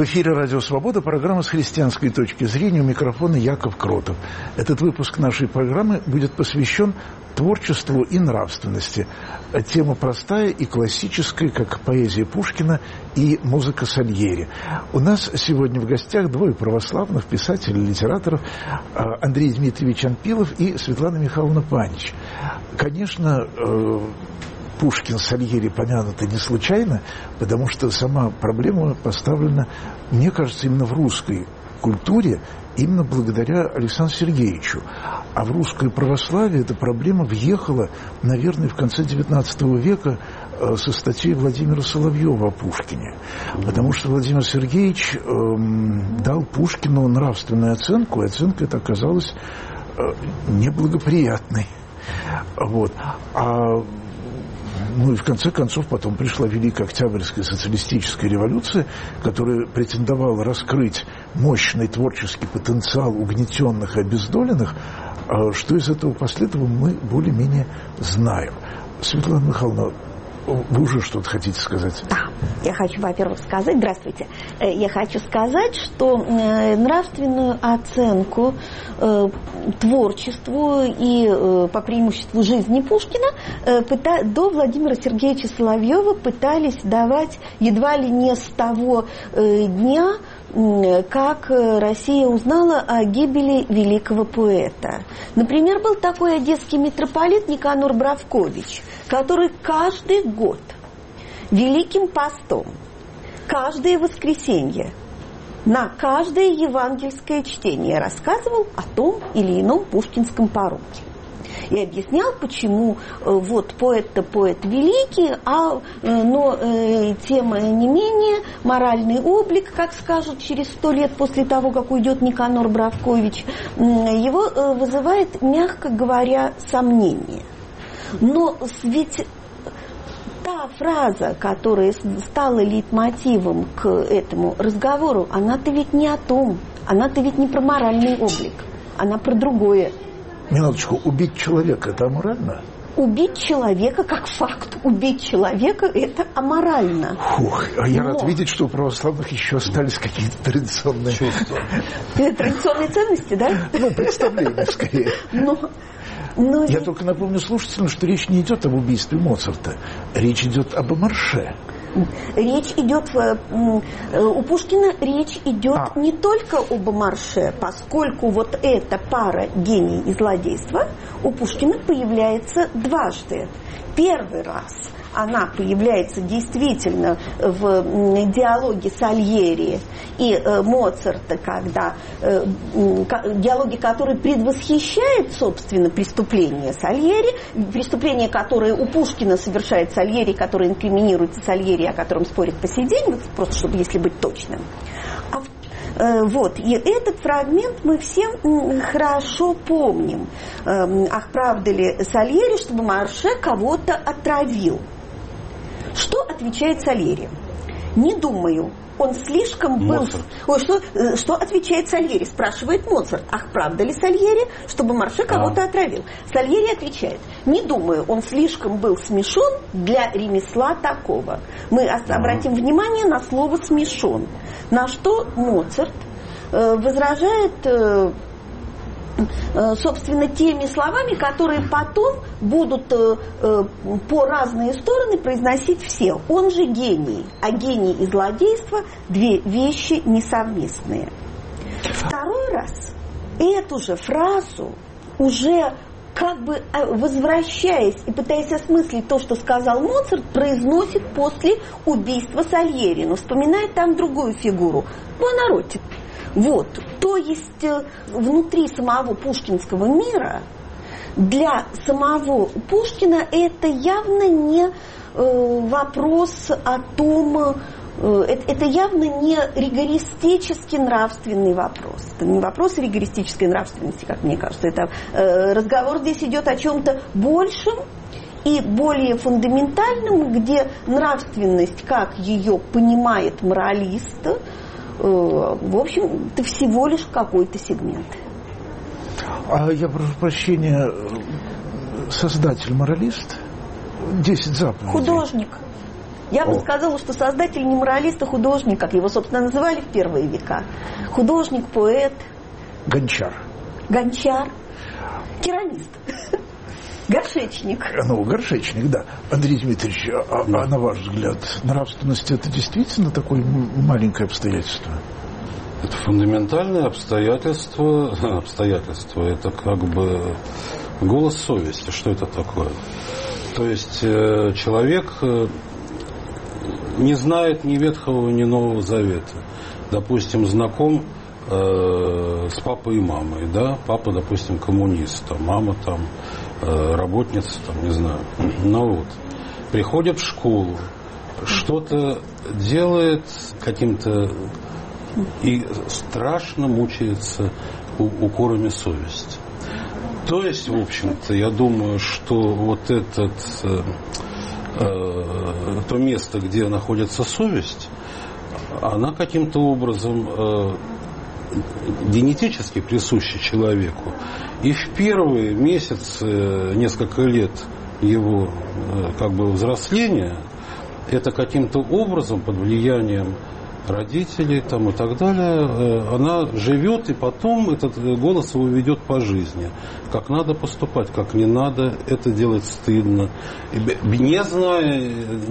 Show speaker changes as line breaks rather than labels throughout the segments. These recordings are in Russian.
В эфире «Радио Свобода», программа «С христианской точки зрения», у микрофона Яков Кротов. Этот выпуск нашей программы будет посвящен творчеству и нравственности. Тема простая и классическая, как поэзия Пушкина и музыка Сальери. У нас сегодня в гостях двое православных писателей, литераторов: Андрей Дмитриевич Анпилов и Светлана Михайловна Панич. Конечно, Пушкин, Сальери помянуты не случайно, потому что сама проблема поставлена, мне кажется, именно в русской культуре, именно благодаря Александру Сергеевичу. А в русское православие эта проблема въехала, наверное, в конце XIX века со статьей Владимира Соловьева о Пушкине. Потому что Владимир Сергеевич дал Пушкину нравственную оценку, и оценка эта оказалась неблагоприятной. Вот. Ну и в конце концов потом пришла Великая Октябрьская социалистическая революция, которая претендовала раскрыть мощный творческий потенциал угнетенных и обездоленных. Что из этого последовало, мы более-менее знаем. Светлана Михайловна, вы уже что-то хотите сказать?
Да, я хочу, во-первых, сказать, здравствуйте, я хочу сказать, что нравственную оценку творчеству и по преимуществу жизни Пушкина до Владимира Сергеевича Соловьева пытались давать едва ли не с того дня, как Россия узнала о гибели великого поэта. Например, был такой одесский митрополит Никанор Бровкович, который каждый год Великим постом, каждое воскресенье, на каждое евангельское чтение рассказывал о том или ином пушкинском пороке. И объяснял, почему вот поэт-то поэт великий, но тем не менее моральный облик, как скажут через 100 лет после того, как уйдет Никанор Бровкович, его вызывает, мягко говоря, сомнение. Но ведь та фраза, которая стала лейтмотивом к этому разговору, она-то ведь не о том, она-то ведь не про моральный облик, она про другое.
Минуточку, убить человека – это аморально?
Убить человека, как факт, убить человека – это аморально.
Фух, я рад видеть, что у православных еще остались какие-то традиционные чувства.
Традиционные ценности, да?
Ну, представления скорее. Но я только напомню слушателям, что речь не идет об убийстве Моцарта, речь идет об Омарше.
Речь идет у Пушкина не только об Омарше, поскольку вот эта пара гений и злодейства у Пушкина появляется дважды. Первый раз она появляется действительно в диалоге Сальери и Моцарта, когда диалоги, которые предвосхищают, собственно, преступление Сальери, преступление, которое у Пушкина совершает Сальери, которое инкриминируется Сальери, о котором спорят по сей день, вот просто чтобы, если быть точным. Вот, и этот фрагмент мы все хорошо помним. Ах, правда ли Сальери, чтобы Марше кого-то отравил? Что отвечает Сальери? Не думаю. Он слишком был... Что отвечает Сальери? Спрашивает Моцарт. Ах, правда ли Сальери, чтобы Марше кого-то отравил? Сальери отвечает: не думаю, он слишком был смешон для ремесла такого. Мы обратим внимание на слово «смешон». На что Моцарт возражает, собственно, теми словами, которые потом будут по разные стороны произносить все. Он же гений, а гений и злодейство – две вещи несовместные. Второй раз эту же фразу, уже как бы возвращаясь и пытаясь осмыслить то, что сказал Моцарт, произносит после убийства Сальери, но вспоминает там другую фигуру – Буонаротти. Вот, то есть внутри самого пушкинского мира для самого Пушкина это явно не вопрос о том, это явно не ригористический нравственный вопрос. Это не вопрос ригористической нравственности, как мне кажется. Это разговор здесь идет о чем-то большем и более фундаментальном, где нравственность, как ее понимает моралист, в общем, это всего лишь какой-то сегмент.
Я прошу прощения, создатель моралист? 10 заповедей.
Художник. Я бы сказала, что создатель не моралист, а художник, как его, собственно, называли в первые века. Художник, поэт.
Гончар.
Керамист. Горшечник.
Ну, горшечник, да. Андрей Дмитриевич, а на ваш взгляд, нравственность – это действительно такое маленькое обстоятельство?
Это фундаментальное обстоятельство. Это как бы голос совести. Что это такое? То есть человек не знает ни Ветхого, ни Нового Завета. Допустим, знаком с папой и мамой, да? Папа, допустим, коммунист, а мама там работница, там, не знаю. Ну вот. Приходит в школу, что-то делает каким-то и страшно мучается укорами совести. То есть, в общем-то, я думаю, что вот то место, где находится совесть, она каким-то образом генетически присуща человеку. И в первые месяцы, несколько лет его как бы взросления, это каким-то образом под влиянием родителей там, и так далее, она живет, и потом этот голос его ведет по жизни. Как надо поступать, как не надо, это делать стыдно. Не зная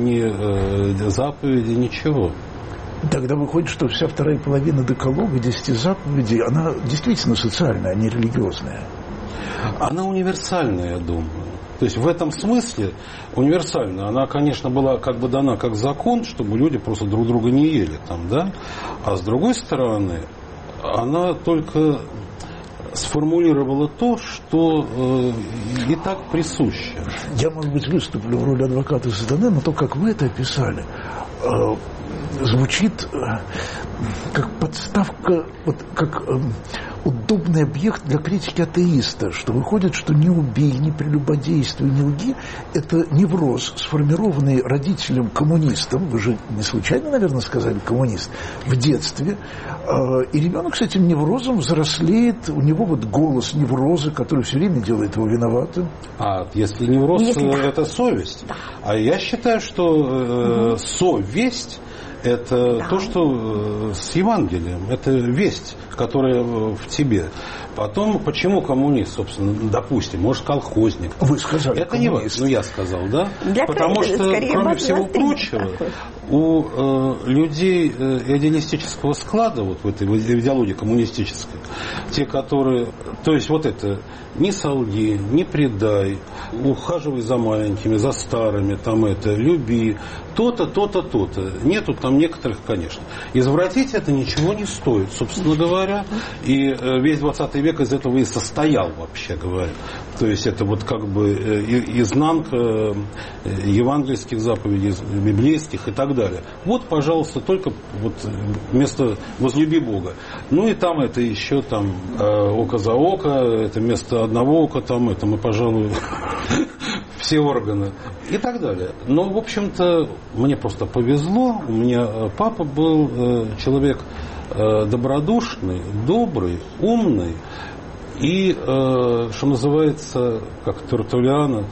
ни заповеди, ничего.
Тогда выходит, что вся вторая половина Декалога, 10 заповедей, она действительно социальная, а не религиозная.
Она универсальная, я думаю. То есть в этом смысле универсальная. Она, конечно, была как бы дана как закон, чтобы люди просто друг друга не ели там, да? А с другой стороны, она только сформулировала то, что и так присуще.
Я, может быть, выступлю в роли адвоката сатаны, но то, как вы это описали, звучит как подставка, вот как удобный объект для критики атеиста, что выходит, что не убей, не прелюбодействуй, не лги, это невроз, сформированный родителем-коммунистом, вы же не случайно, наверное, сказали коммунист, в детстве, и ребенок с этим неврозом взрослеет, у него вот голос невроза, который все время делает его виноватым.
А если невроз, это совесть. Да. А я считаю, что совесть это то, что с Евангелием, это весть, которая в тебе. Потом, почему коммунист, собственно, допустим, может, колхозник.
Вы сказали
это не важно, я сказал, да? Потому что, кроме всего прочего, у людей идеалистического склада, вот в этой идеологии коммунистической, те, которые, то есть вот это, не солги, не предай, ухаживай за маленькими, за старыми, там это, люби, то-то, то-то, то-то. Нету там некоторых, конечно. Извратить это ничего не стоит, собственно говоря. И весь 20 век из этого и состоял, вообще говоря. То есть это вот как бы изнанка евангельских заповедей, библейских и так далее. Вот, пожалуйста, только вот вместо «возлюби Бога». Ну и там это еще там око за око, это вместо одного ока, там это мы, пожалуй, все органы и так далее. Но, в общем-то, мне просто повезло. У меня папа был человек добродушный, добрый, умный и, что называется, как Тертуллиана,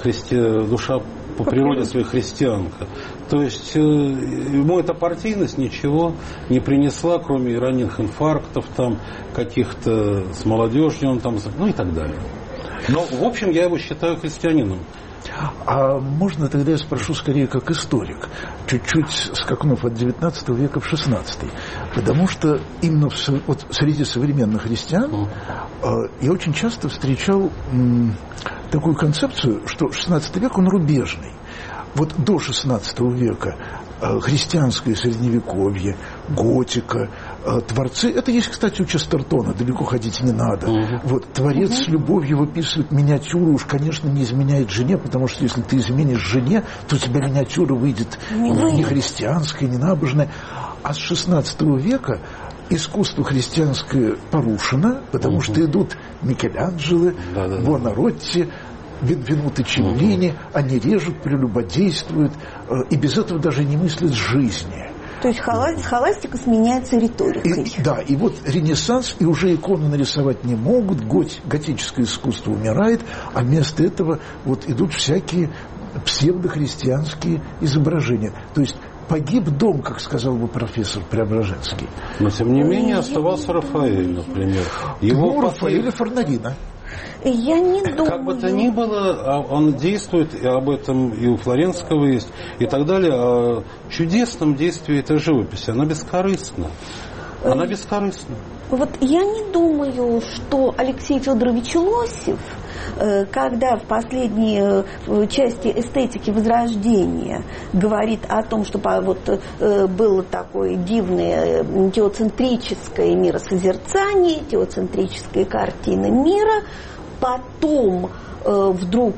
душа по природе своей христианка. То есть ему эта партийность ничего не принесла, кроме ранних инфарктов, там, каких-то с молодежью, он там, ну и так далее. Но, в общем, я его считаю христианином.
А можно тогда я спрошу скорее как историк, чуть-чуть скакнув от 19 века в 16, потому что именно вот среди современных христиан я очень часто встречал такую концепцию, что 16 век он рубежный. Вот до 16 века христианское средневековье, готика, творцы, это есть, кстати, у Честертона, далеко ходить не надо. Вот, творец с любовью выписывает миниатюру, уж, конечно, не изменяет жене, потому что если ты изменишь жене, то у тебя миниатюра выйдет не христианская, не набожная. А с 16 века искусство христианское порушено, потому что идут Микеланджело, Буонаротти, Бенвенуто Челлини, они режут, прелюбодействуют, и без этого даже не мыслят жизни.
То есть схоластика сменяется риторикой.
И вот Ренессанс, и уже иконы нарисовать не могут, готическое искусство умирает, а вместо этого вот идут всякие псевдохристианские изображения. То есть погиб дом, как сказал бы профессор Преображенский.
Но, тем не менее, оставался Рафаэль, например.
Его Рафаэля Форнарина.
Я не думаю.
Как бы то ни было, он действует, и об этом и у Флоренского есть, и так далее. О чудесном действии этой живописи. Она бескорыстна. Она бескорыстна.
Вот я не думаю, что Алексей Федорович Лосев, когда в последней части эстетики Возрождения говорит о том, что вот было такое дивное теоцентрическое миросозерцание, теоцентрическая картина мира, потом вдруг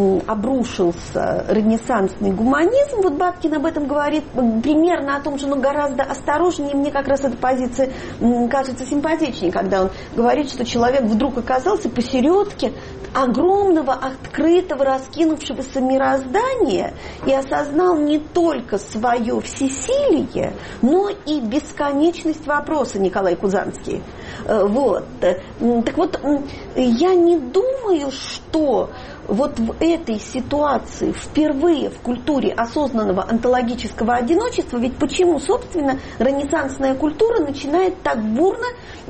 обрушился ренессансный гуманизм. Вот Бабкин об этом говорит примерно о том же, но гораздо осторожнее. Мне как раз эта позиция кажется симпатичнее, когда он говорит, что человек вдруг оказался посередке огромного, открытого, раскинувшегося мироздания и осознал не только свое всесилие, но и бесконечность вопроса, Николай Кузанский. Вот. Так вот, я не думаю, что вот в этой ситуации впервые в культуре осознанного онтологического одиночества, ведь почему, собственно, ренессансная культура начинает так бурно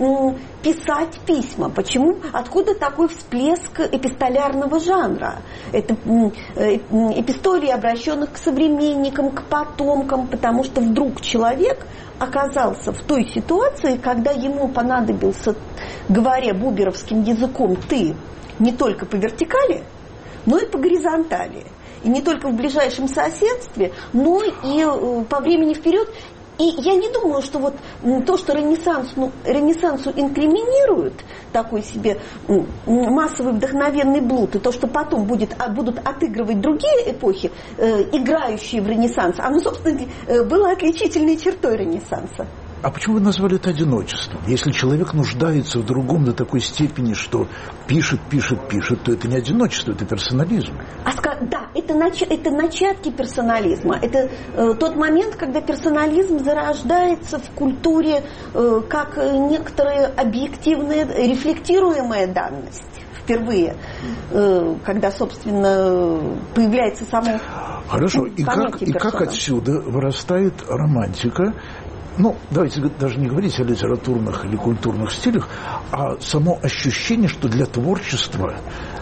писать письма? Почему? Откуда такой всплеск эпистолярного жанра? Это эпистолии, обращенных к современникам, к потомкам, потому что вдруг человек оказался в той ситуации, когда ему понадобился, говоря буберовским языком, ты не только по вертикали, но и по горизонтали. И не только в ближайшем соседстве, но и по времени вперед. И я не думаю, что вот то, что Ренессансу инкриминируют такой себе массовый вдохновенный блуд, и то, что потом будут отыгрывать другие эпохи, играющие в Ренессанс, оно, собственно, было отличительной чертой Ренессанса.
А почему вы назвали это одиночеством? Если человек нуждается в другом до такой степени, что пишет, то это не одиночество, это персонализм.
Да, это начатки персонализма. Это тот момент, когда персонализм зарождается в культуре как некоторая объективная, рефлектируемая данность. Впервые, когда, собственно, появляется само...
Хорошо, и как отсюда вырастает романтика? Ну, давайте даже не говорить о литературных или культурных стилях, а само ощущение, что для творчества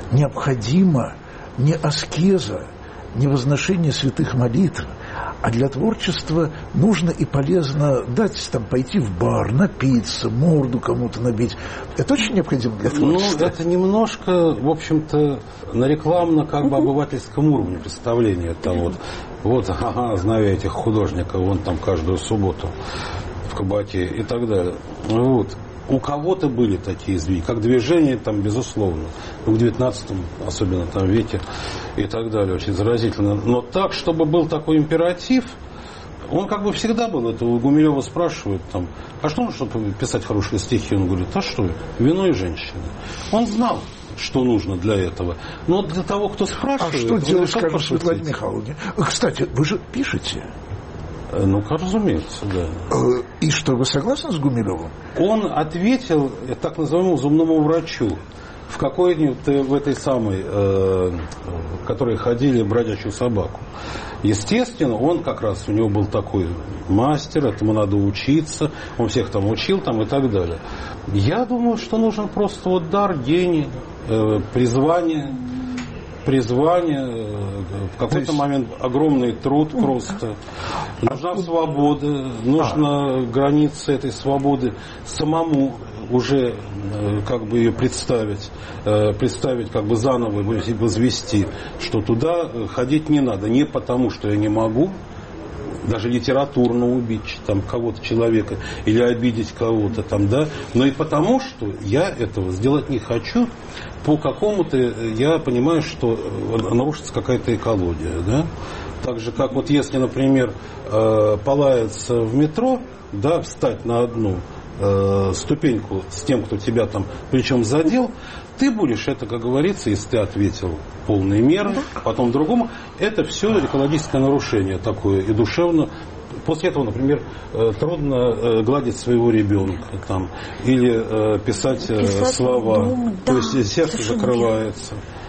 необходимо не аскеза, не возношение святых молитв, а для творчества нужно и полезно пойти в бар, напиться, морду кому-то набить. Это очень необходимо для творчества.
Ну, это немножко, в общем-то, на рекламно-обывательском уровне представления. Это вот, знаю я этих художников, вон там каждую субботу в кабаке и так далее. Вот. У кого-то были такие сдвиги, как движение, там, безусловно, в 19 особенно там веке и так далее, очень заразительно. Но так, чтобы был такой императив, он как бы всегда был. Это у Гумилева спрашивают, там, а что нужно, чтобы писать хорошие стихи? Он говорит, а что, вино и женщины. Он знал, что нужно для этого. Но для того, кто спрашивает...
А что делать, скажем, Светлане Михайловне? Кстати, вы же пишете.
Ну, разумеется, да.
И что, вы согласны с Гумилевым?
Он ответил так называемому зубному врачу в какой-нибудь в этой самой, которые ходили бродячую собаку. Естественно, он как раз, у него был такой мастер, этому надо учиться, он всех там учил там, и так далее. Я думаю, что нужен просто дар, гений, призвание, в какой-то момент огромный труд просто. Нужна свобода, нужно границы этой свободы самому уже как бы ее представить как бы заново возвести, что туда ходить не надо, не потому, что я не могу даже литературно убить там кого-то, человека, или обидеть кого-то там, да, но и потому, что я этого сделать не хочу, по какому-то, я понимаю, что нарушится какая-то экология, да, так же, как вот если, например, полаяться в метро, да, встать на одну ступеньку с тем, кто тебя там причем задел, ты будешь это, как говорится, если ты ответил полной меры, потом другому, это все экологическое нарушение такое и душевно. После этого, например, трудно гладить своего ребенка там, или писать слова, то есть сердце закрывается.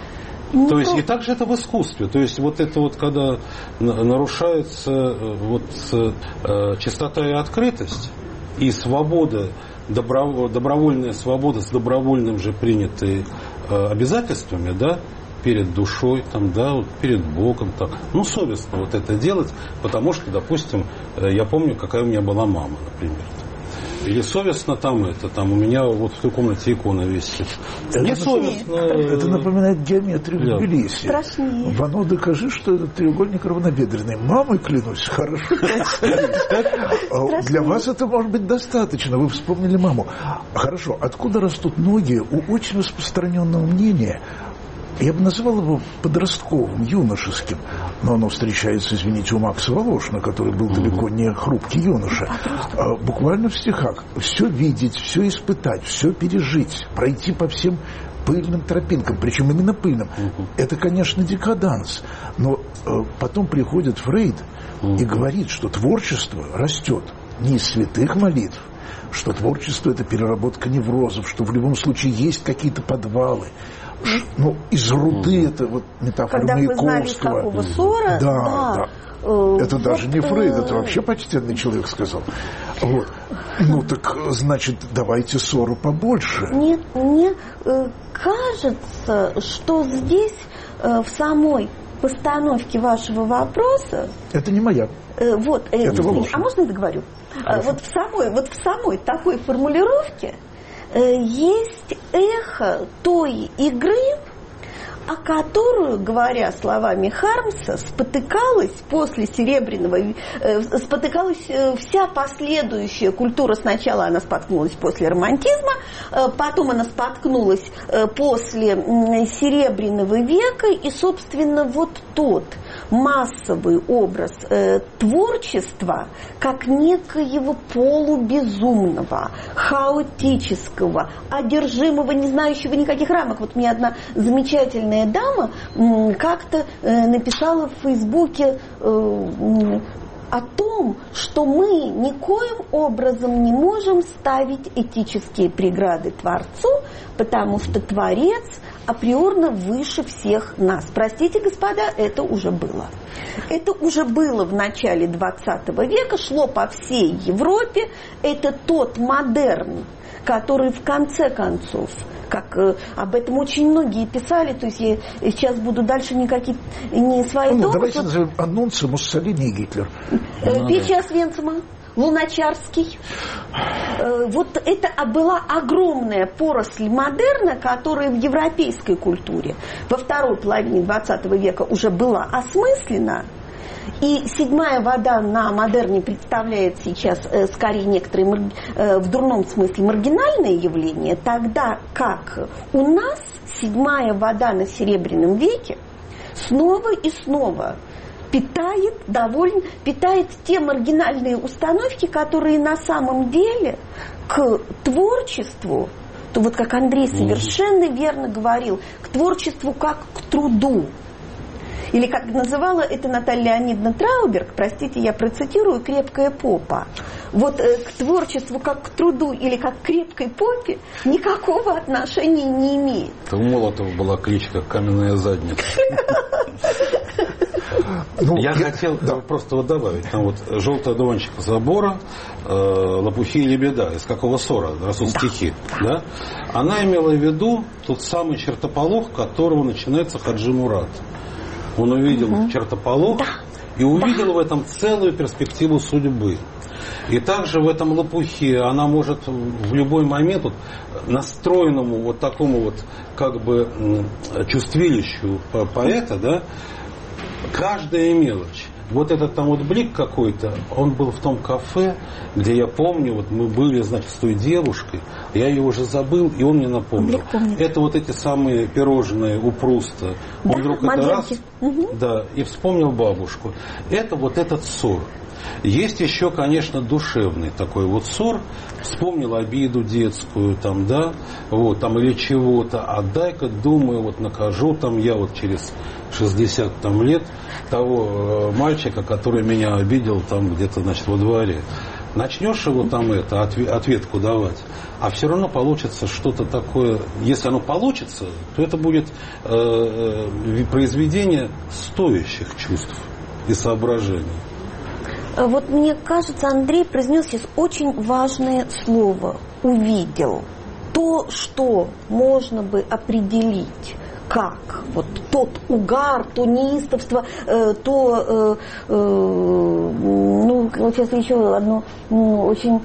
То есть и также это в искусстве. То есть вот это вот, когда нарушается вот чистота и открытость, и свобода, добровольная свобода с добровольным же принятой обязательствами, да, перед душой, там, да, вот перед Богом, так. Ну, совестно вот это делать, потому что, допустим, я помню, какая у меня была мама, например. Или совестно там у меня вот в той комнате икона висит.
Не совестно. Это напоминает геометрию в Тбилиси.
Страшнее.
Вано, докажи, что этот треугольник равнобедренный. Мамой, клянусь, хорошо. Для вас это может быть достаточно. Вы вспомнили маму. Хорошо, откуда растут ноги у очень распространенного мнения? Я бы назвал его подростковым, юношеским. Но оно встречается, извините, у Макса Волошина, который был далеко не хрупкий юноша. Буквально в стихах. Все видеть, все испытать, все пережить, пройти по всем пыльным тропинкам, причем именно пыльным. Это, конечно, декаданс. Но потом приходит Фрейд и говорит, что творчество растет не из святых молитв, что творчество – это переработка неврозов, что в любом случае есть какие-то подвалы. Ну, из руды это вот метафора Маяковского.
Когда вы знали, какого ссора,
да. Это даже не Фрейд, это вообще почтенный человек сказал. Вот. Ну, так, значит, давайте ссору побольше.
Нет, мне кажется, что здесь в самой постановке вашего вопроса...
Это не моя.
Вот, а можно я договорю? Вот в самой такой формулировке есть эхо той игры, о которую, говоря словами Хармса, спотыкалась вся последующая культура. Сначала она споткнулась после романтизма, потом она споткнулась после Серебряного века, и, собственно, вот тот массовый образ творчества как некоего полубезумного, хаотического, одержимого, не знающего никаких рамок. Вот мне одна замечательная дама как-то написала в Фейсбуке о том, что мы никоим образом не можем ставить этические преграды Творцу, потому что Творец априорно выше всех нас. Простите, господа, это уже было. Это уже было в начале 20 века, шло по всей Европе. Это тот модерн, который в конце концов, как об этом очень многие писали, то есть я сейчас буду дальше никакие не свои
домыслы. Давайте назовем анонсы Муссолини и Гитлер.
Печи Освенцима, Луначарский. Вот это была огромная поросль модерна, которая в европейской культуре во второй половине 20 века уже была осмыслена. И седьмая вода на модерне представляет сейчас скорее некоторые в дурном смысле маргинальное явление, тогда как у нас седьмая вода на Серебряном веке снова и снова питает те маргинальные установки, которые на самом деле к творчеству, то вот как Андрей совершенно верно говорил, к творчеству как к труду. Или, как называла это Наталья Леонидовна Трауберг, простите, я процитирую, «крепкая попа». Вот к творчеству как к труду или как к крепкой попе никакого отношения не имеет.
У Молотова была кличка «Каменная задница». Я хотел просто вот добавить. Там вот «Желтый одуванчик забора», «Лопухи и лебеда». Из какого ссора растут стихи. Да? Она имела в виду тот самый чертополох, которого начинается Хаджи Мурат. Он увидел чертополох и увидел в этом целую перспективу судьбы. И также в этом лопухе она может в любой момент вот, настроенному вот такому вот как бы чувствилищу поэта, да, каждая мелочь. Вот этот там вот блик какой-то, он был в том кафе, где я помню, вот мы были, значит, с той девушкой, я ее уже забыл, и он мне напомнил. Это вот эти самые пирожные у Пруста. Он вдруг это раз, да, и вспомнил бабушку. Это вот этот ссор. Есть еще, конечно, душевный такой вот ссор. Вспомнил обиду детскую, там, да, вот, там, или чего-то. А дай-ка, думаю, вот накажу там я вот через 60 там, лет того мальчика, который меня обидел там где-то, значит, во дворе. начнешь его там ответку давать, а все равно получится что-то такое. Если оно получится, то это будет произведение стоящих чувств и соображений.
Вот мне кажется, Андрей произнес сейчас очень важное слово «увидел». То, что можно бы определить как вот тот угар, то неистовство, ну, вот сейчас еще одно очень...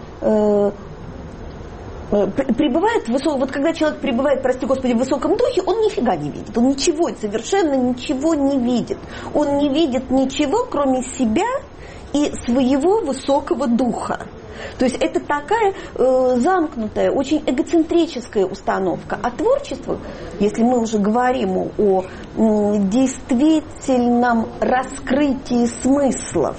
пребывает вот когда человек пребывает, прости Господи, в высоком духе, он нифига не видит, он ничего, совершенно ничего не видит. Он не видит ничего, кроме себя и своего высокого духа. То есть это такая замкнутая, очень эгоцентрическая установка. А творчество, если мы уже говорим о действительном раскрытии смыслов,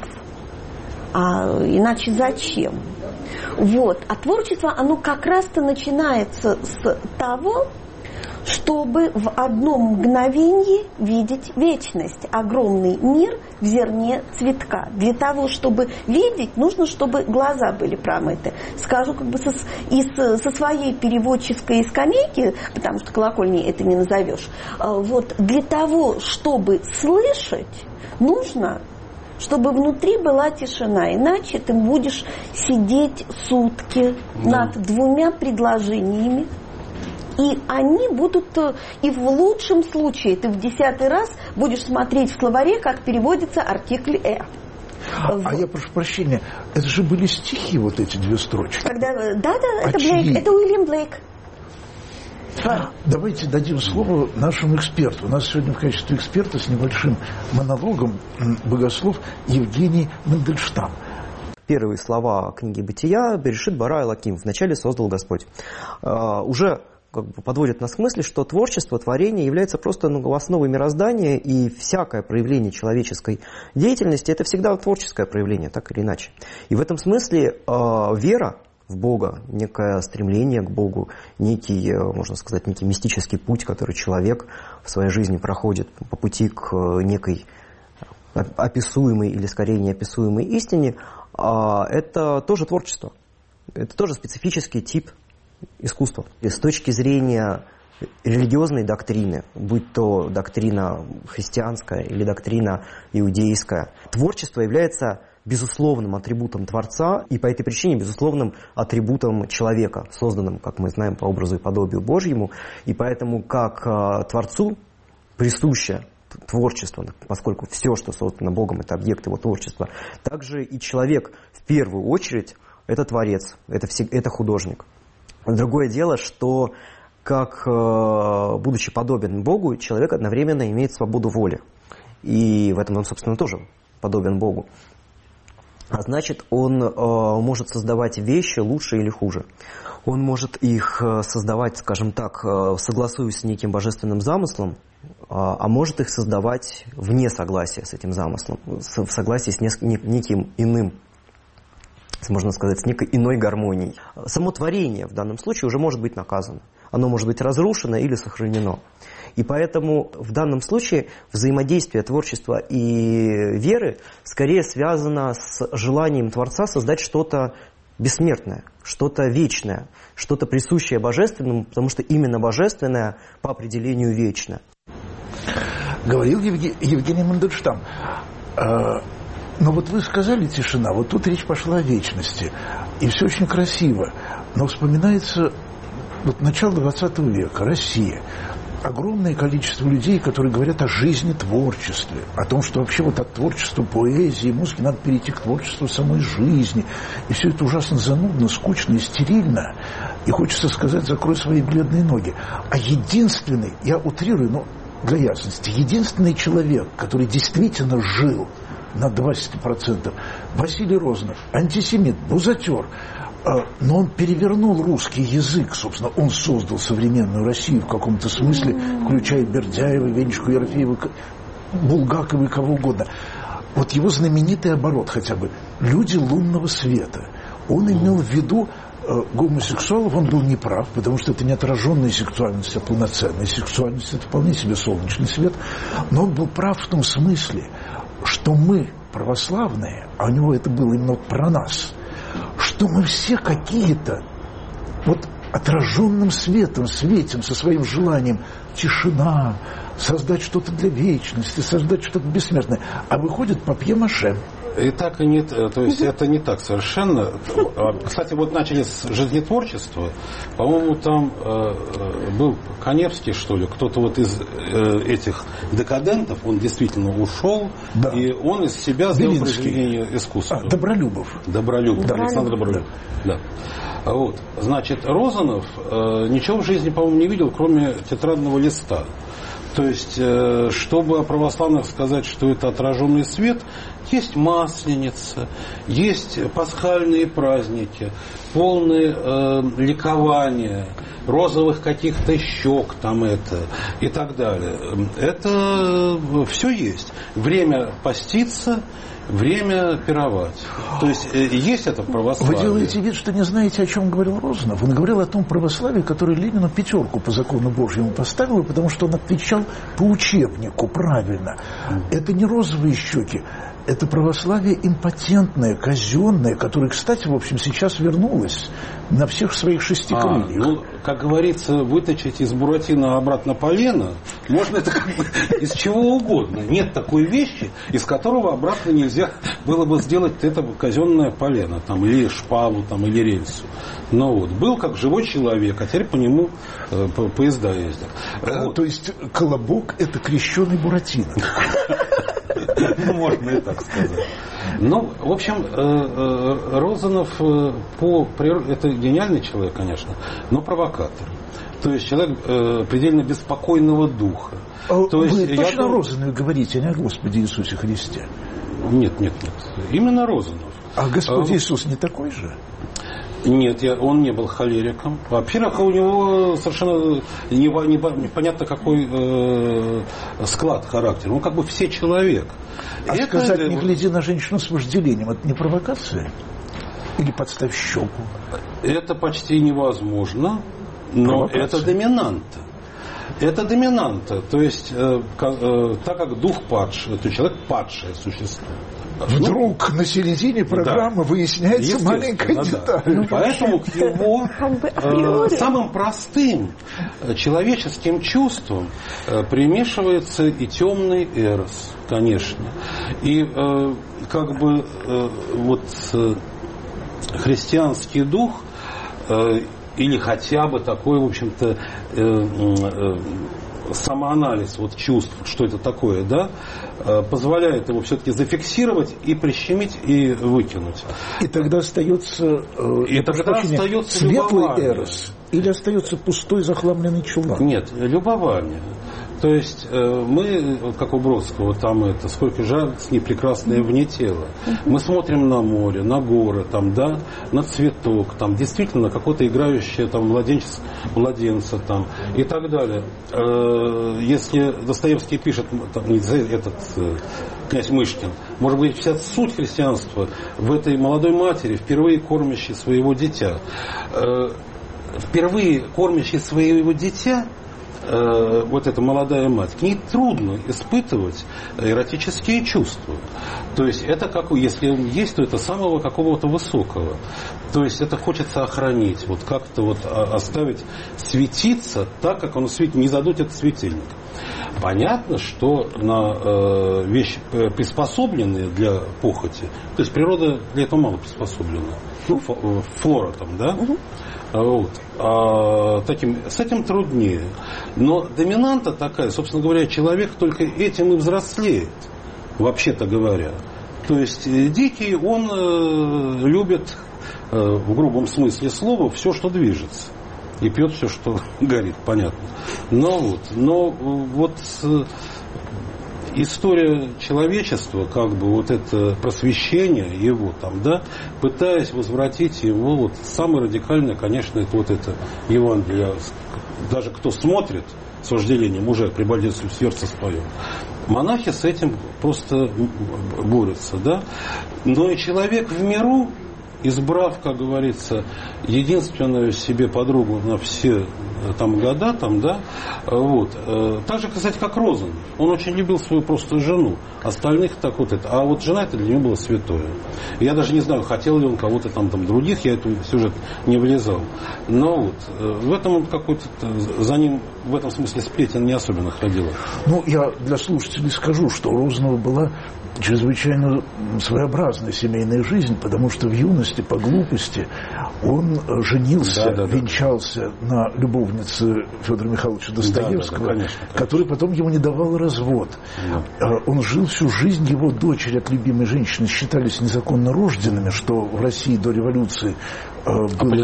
а иначе зачем? Вот. А творчество, оно как раз-то начинается с того, чтобы в одном мгновении видеть вечность, огромный мир в зерне цветка. Для того, чтобы видеть, нужно, чтобы глаза были промыты. Скажу как бы со своей переводческой скамейки, потому что колокольней это не назовешь. Вот для того, чтобы слышать, нужно, чтобы внутри была тишина, иначе ты будешь сидеть сутки над двумя предложениями. И они будут, и в лучшем случае, ты в 10-й раз будешь смотреть в словаре, как переводится артикль «э».
А я прошу прощения, это же были стихи, вот эти две строчки.
Да, это Блейк, это Уильям Блейк.
Давайте дадим слово нашему эксперту. У нас сегодня в качестве эксперта с небольшим монологом богослов Евгений Мандельштам.
Первые слова книги «Бытия» «Берешит bara Элоким» «Вначале создал Господь». Уже как бы подводит нас к мысли, что творчество, творение является просто основой мироздания, и всякое проявление человеческой деятельности – это всегда творческое проявление, так или иначе. И в этом смысле вера в Бога, некое стремление к Богу, некий, можно сказать, некий мистический путь, который человек в своей жизни проходит по пути к некой описуемой или скорее неописуемой истине, это тоже творчество. Это тоже специфический тип искусства. И с точки зрения религиозной доктрины, будь то доктрина христианская или доктрина иудейская, творчество является безусловным атрибутом Творца и по этой причине безусловным атрибутом человека, созданным, как мы знаем, по образу и подобию Божьему. И поэтому как Творцу присуще творчество, поскольку все, что создано Богом, это объект его творчества, также и человек в первую очередь это творец, это художник. Другое дело, что как, будучи подобен Богу, человек одновременно имеет свободу воли. И в этом он, собственно, тоже подобен Богу. А значит, он может создавать вещи лучше или хуже. Он может их создавать, скажем так, согласуясь с неким божественным замыслом, а может их создавать вне согласия с этим замыслом, в согласии с неким иным, можно сказать, с некой иной гармонией. Само творение в данном случае уже может быть наказано. Оно может быть разрушено или сохранено. И поэтому в данном случае взаимодействие творчества и веры скорее связано с желанием Творца создать что-то бессмертное, что-то вечное, что-то присущее божественному, потому что именно божественное по определению вечно.
Говорил Евгений Мандельштам. Но вот вы сказали тишина, вот тут речь пошла о вечности. И все очень красиво. Но вспоминается вот начало 20 века, Россия. Огромное количество людей, которые говорят о жизни, творчестве, о том, что вообще вот от творчества, поэзии, музыки надо перейти к творчеству самой жизни. И все это ужасно занудно, скучно и стерильно. И хочется сказать, закрой свои бледные ноги. А единственный, я утрирую, но для ясности, единственный человек, который действительно жил на 20%, Василий Рознов, антисемит, бузатер, но он перевернул русский язык, собственно, он создал современную Россию в каком-то смысле, включая Бердяева, Венечку Ерофеева, Булгакова и кого угодно. Вот его знаменитый оборот хотя бы «Люди лунного света». Он имел в виду гомосексуалов, он был неправ, потому что это не отраженная сексуальность, а полноценная сексуальность, это вполне себе солнечный свет, но он был прав в том смысле, что мы православные, а у него это было именно про нас, что мы все какие-то вот отраженным светом светим со своим желанием тишина, создать что-то для вечности, создать что-то бессмертное, а выходит папье-маше.
И так и нет, то есть это не так совершенно. Кстати, вот начали с жизнетворчества. По-моему, там был Каневский, что ли, кто-то вот из этих декадентов, он действительно ушел, да. И он из себя сделал произведение искусства.
Добролюбов.
Александр Добролюбов. Да. Вот. Значит, Розанов ничего в жизни, по-моему, не видел, кроме тетрадного листа. То есть, чтобы о православных сказать, что это отраженный свет, есть Масленица, есть пасхальные праздники, полные ликования, розовых каких-то щек там это и так далее. Это все есть. Время поститься, время пировать. То есть есть это в православии.
Вы делаете вид, что не знаете, о чем говорил Розанов. Он говорил о том православии, которое Ленину 5 по закону Божьему поставило, потому что он отвечал по учебнику правильно. Это не розовые щеки. Это православие импотентное, казенное, которое, кстати, в общем, сейчас вернулось на всех своих 6 крыльях.
Как говорится, вытащить из Буратино обратно полено, можно это как бы из чего угодно. Нет такой вещи, из которого обратно нельзя было бы сделать это казенное полено, там, или шпалу, там, или рельсу. Но вот, был как живой человек, а теперь по нему поезда ездят. Вот.
То есть Колобок – это крещеный Буратино.
Можно и так сказать. Ну, в общем, Розанов по природе, это гениальный человек, конечно, но провокатор. То есть человек предельно беспокойного духа.
То есть, вы точно о Розанове говорите, а не о Господе Иисусе Христе?
Нет. Именно Розанов.
А Господь Иисус не такой же?
Нет, он не был холериком. Во-первых, у него совершенно непонятно какой склад характера. Он как бы все человек.
А это сказать, не гляди на женщину с вожделением, это не провокация? Или подставь щеку?
Это почти невозможно, но это доминанта. Это доминанта. То есть, так как дух падший, то человек падшее существо.
Вдруг на середине программы выясняется маленькая деталь.
Да. Поэтому к его самым простым человеческим чувствам примешивается и темный эрос, конечно. И как бы вот христианский дух или хотя бы такой, в общем-то, самоанализ вот чувств, что это такое, да, позволяет его все-таки зафиксировать и прищемить, и выкинуть.
И тогда остается, светлый эрос, или остается пустой захламленный чулан?
Нет, любование. То есть мы, как у Бродского, там это «Сколько жизней прекрасное вне тела». Мы смотрим на море, на горы, там, да, на цветок, там, действительно, на какое-то играющее там, младенца там, и так далее. Если Достоевский пишет, там, этот князь Мышкин, может быть, вся суть христианства в этой молодой матери, впервые кормящей своего дитя. Впервые кормящей своего дитя, вот эта молодая мать, к ней трудно испытывать эротические чувства. То есть это как, если он есть, то это самого какого-то высокого. То есть это хочется охранить, вот как-то вот оставить светиться так, как он светит, не задуть этот светильник. Понятно, что на вещи, приспособленные для похоти, то есть природа для этого мало приспособлена. Ну, флора там, да? Вот. С этим труднее. Но доминанта такая, собственно говоря, человек только этим и взрослеет, вообще-то говоря. То есть дикий, он любит в грубом смысле слова все, что движется. И пьет все, что горит, понятно. Но вот история человечества, как бы вот это просвещение его там, да, пытаясь возвратить его, вот самое радикальное, конечно, это вот это Евангелие. Даже кто смотрит с вожделением, уже прибольдецию сердца споем. Монахи с этим просто борются, да. Но и человек в миру, избрав, как говорится, единственную себе подругу на все там года, там, да, вот. Так же, кстати, как Розанов. Он очень любил свою просто жену. Остальных так вот это. А вот жена это для него было святое. Я даже не знаю, хотел ли он кого-то там других, я эту сюжет не влезал. Но вот в этом он какой-то, за ним в этом смысле сплетен не особенно ходила.
Ну, я для слушателей скажу, что у Розанова была чрезвычайно своеобразная семейная жизнь, потому что в юности, по глупости, он женился, венчался на любовнице Федора Михайловича Достоевского, конечно. Который потом ему не давал развод. Он жил всю жизнь, его дочери от любимой женщины считались незаконно рожденными, что в России до революции было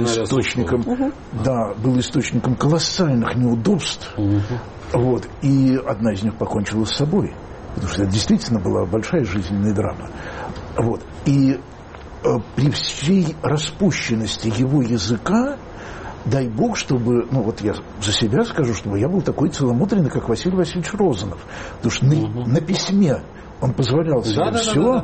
источником колоссальных неудобств. Вот, и одна из них покончила с собой. Потому что это действительно была большая жизненная драма. Вот. И при всей распущенности его языка, дай бог, чтобы, ну вот я за себя скажу, чтобы я был такой целомудренный, как Василий Васильевич Розанов. Потому что на письме он позволял себе все,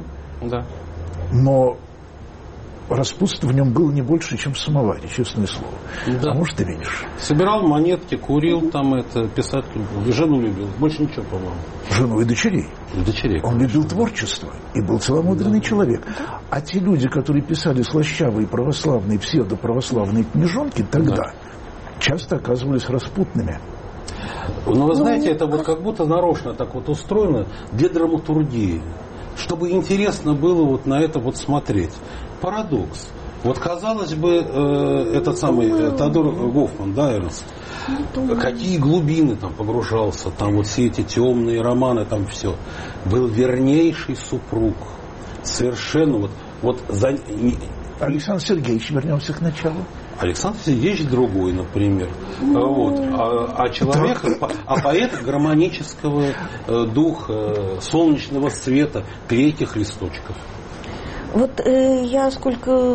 но распутство в нем было не больше, чем в самоваре, честное слово. Да. А может, ты видишь.
Собирал монетки, курил, там это, писать любил. Жену любил. Больше ничего, по-моему.
Жену и дочерей. Он любил творчество и был целомудренный человек. А те люди, которые писали слащавые православные, псевдоправославные книжонки, тогда часто оказывались распутными.
Ну, вы знаете, это вот как будто нарочно так вот устроено для драматургии. Чтобы интересно было вот на это вот смотреть. Парадокс. Вот, казалось бы, этот самый Теодор Гофман, да, Эрнст, какие глубины там погружался, там вот все эти темные романы, там все. Был вернейший супруг. Совершенно вот за...
Александр Сергеевич, вернемся к началу.
Александр Сергеевич другой, например. Вот. А человек, поэт гармонического духа, солнечного света, клейких листочков.
Вот я сколько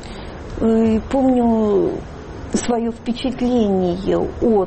помню свое впечатление от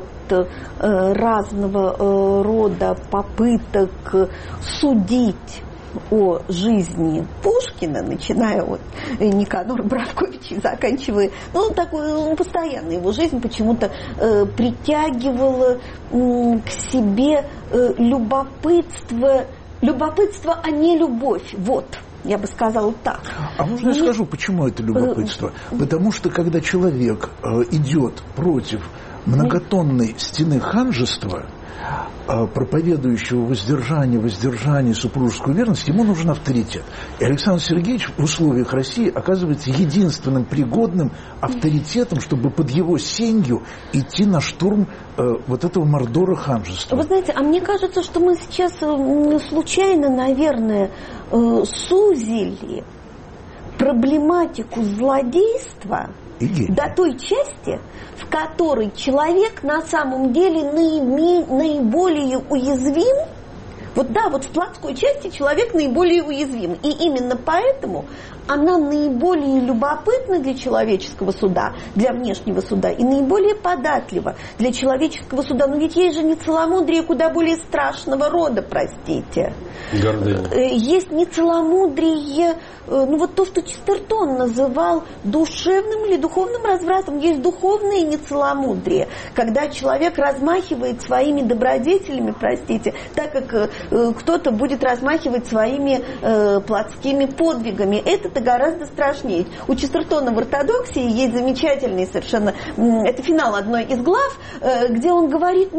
разного рода попыток судить о жизни Пушкина, начиная от Никанора Бравковича и заканчивая, постоянно его жизнь почему-то притягивала к себе любопытство, а не любовь. Вот. Я бы сказала так.
А можно я скажу, почему это любопытство? Потому что, когда человек идет против многотонной стены ханжества, проповедующего воздержание, супружескую верность, ему нужен авторитет. И Александр Сергеевич в условиях России оказывается единственным пригодным авторитетом, чтобы под его сенью идти на штурм вот этого мордора ханжества.
Вы знаете, а мне кажется, что мы сейчас случайно, наверное, сузили проблематику злодейства до той части, в которой человек на самом деле наиболее уязвим. Вот в плотской части человек наиболее уязвим. И именно поэтому она наиболее любопытна для человеческого суда, для внешнего суда, и наиболее податлива для человеческого суда. Но ведь есть же не целомудрие куда более страшного рода, простите.
Гордыня.
Есть не целомудрие, то, что Честертон называл душевным или духовным развратом. Есть духовное нецеломудрие, когда человек размахивает своими добродетелями, простите, так как кто-то будет размахивать своими плотскими подвигами. Это гораздо страшнее. У Честертона в ортодоксии есть замечательный совершенно, это финал одной из глав, где он говорит,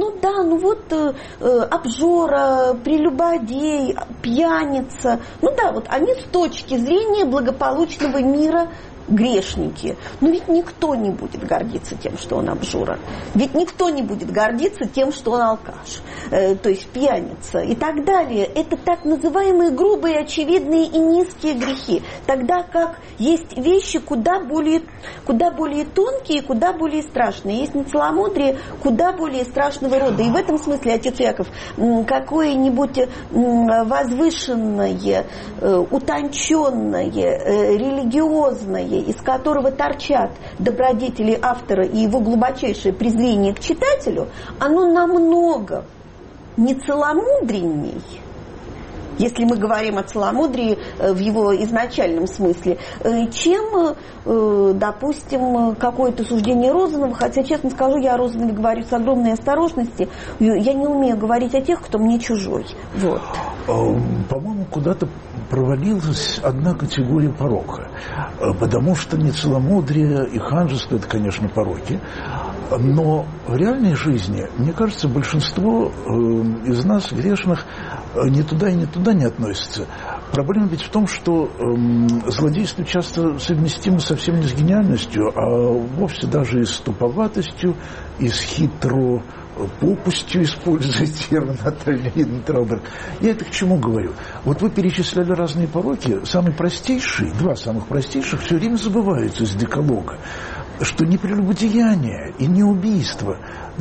обжора, прелюбодей, пьяница, они с точки зрения благополучного мира грешники. Но ведь никто не будет гордиться тем, что он обжора. Ведь никто не будет гордиться тем, что он алкаш, то есть пьяница и так далее. Это так называемые грубые, очевидные и низкие грехи. Тогда как есть вещи куда более тонкие, куда более страшные. Есть нецеломудрие куда более страшного рода. И в этом смысле, отец Яков, какое-нибудь возвышенное, утонченное, религиозное, из которого торчат добродетели автора и его глубочайшее презрение к читателю, оно намного нецеломудренней, если мы говорим о целомудрии в его изначальном смысле, чем, допустим, какое-то суждение Розанова, хотя, честно скажу, я о Розанове говорю с огромной осторожностью, я не умею говорить о тех, кто мне чужой. Вот.
По-моему, куда-то провалилась одна категория порока, потому что не целомудрие и ханжество – это, конечно, пороки, но в реальной жизни, мне кажется, большинство из нас, грешных, ни туда и ни туда не относится. Проблема ведь в том, что злодейство часто совместимо совсем не с гениальностью, а вовсе даже и с туповатостью, и с хитропопустью, используя термин Натальи Лидентраубер. Я это к чему говорю? Вот вы перечисляли разные пороки. Самый простейший, два самых простейших, все время забываются из декалога, что не прелюбодеяние и не убийство.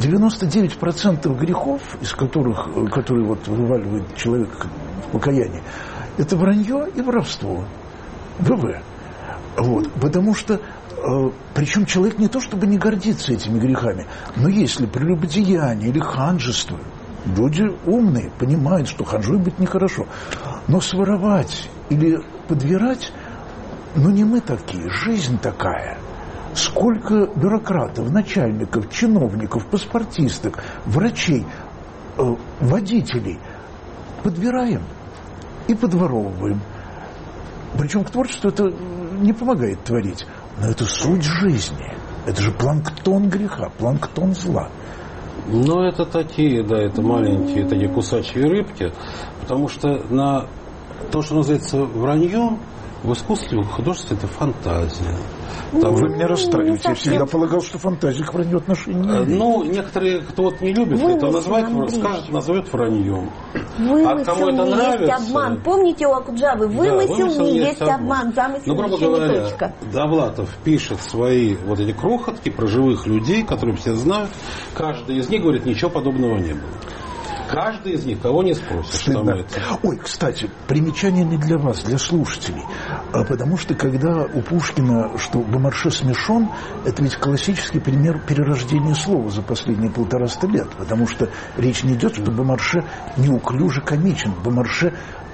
99% грехов, из которых, которые вот вываливает человек в покаянии, это вранье и воровство. ВВ. Вот. Потому что, причем человек не то чтобы не гордится этими грехами, но если прелюбодеяние или ханжество, люди умные, понимают, что ханжой быть нехорошо, но своровать или подбирать, ну не мы такие, жизнь такая. Сколько бюрократов, начальников, чиновников, паспортисток, врачей, водителей подбираем и подворовываем. Причем к творчеству это не помогает творить, но это суть жизни. Это же планктон греха, планктон зла.
Ну, это такие, да, это маленькие такие кусачие рыбки, потому что на то, что называется враньем, в искусстве, в художестве это фантазия.
Там вы меня расстраиваете. Я всегда полагал, что фантазия к вранью отношения не имеет.
Ну, некоторые, кто вот не любит это назвать, скажет, назовет враньем.
Вымысел не есть обман. Помните у Акуджавы? Вымысел не есть обман. Замысел
грубо говоря, Довлатов пишет свои вот эти крохотки про живых людей, которые все знают. Каждый из них говорит, ничего подобного не было. Каждый из них, кого не спросишь.
Ой, кстати, примечание не для вас, для слушателей. Потому что когда у Пушкина, что Бомарше смешон, это ведь классический пример перерождения слова за последние 150 лет. Потому что речь не идет, что Бомарше неуклюже комичен. Бомарше